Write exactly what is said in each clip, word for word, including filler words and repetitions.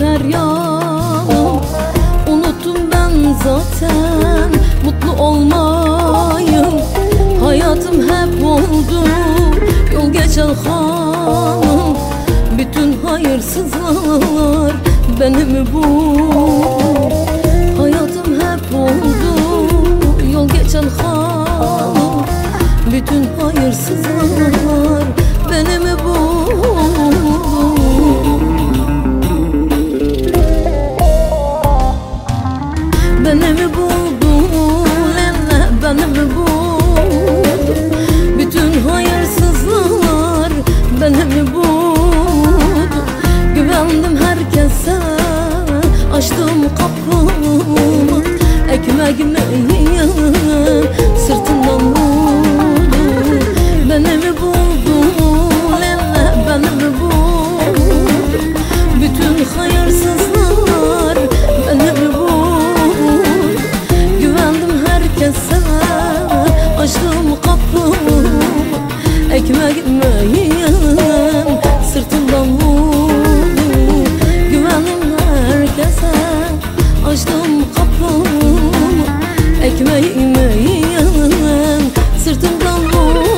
her yanım. Unuttum ben zaten mutlu olmayı. Hayatım hep oldu yol geçen hanım. Bütün hayırsızlar benim bu. Hayatım hep oldu yol geçen hanım. Bütün hayırsızlar benim bu. Beni mi buldun elle, beni mi buldun? Bütün hayırsızlar beni mi buldun? Güvendim herkese, açtım kapımı. Ekmeğimi yiyen sırtından vurdu. Beni mi buldun elle, beni mi buldun? Bütün hayırsızlar beni mi buldun? Açtım kapımı, ekmeğimi yiyen sırtımdan vurdu. Güvenim herkese, açtım kapımı, ekmeğimi yiyen sırtımdan vurdu.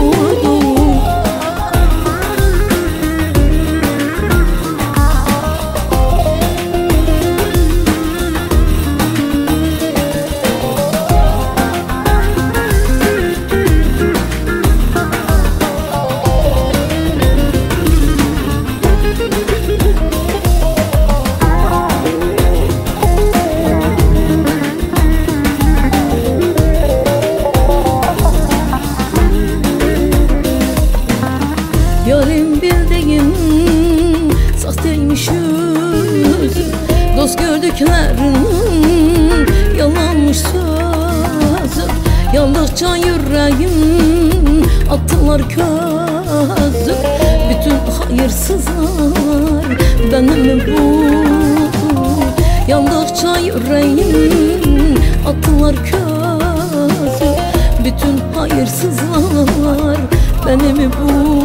Yarim bildiğin sahteymiş yüzü. Dost gördüklerin yalanmış sözü. Yandıkça yüreğim attılar közü. Bütün hayırsızlar benim bu. Yandıkça yüreğim attılar közü. Bütün hayırsızlar benim bu.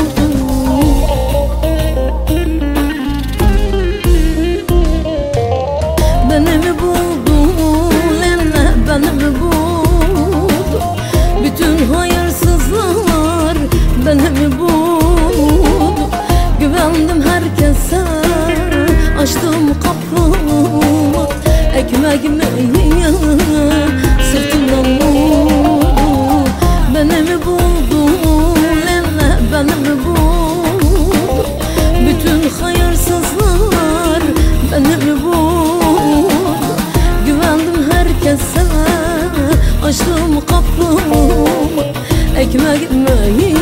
Beni mi buldun elle, beni mi buldun? Bütün hayırsızlar beni mi buldun? Güvendim herkese, açtım kapımı, ekmeğimi yiyen sırtımdan vurdu. Beni mi buldun elle, beni mi buldun? Bütün hayırsızlar beni mi buldun? Güvendim herkese, açtım kapımı, ekmeğimi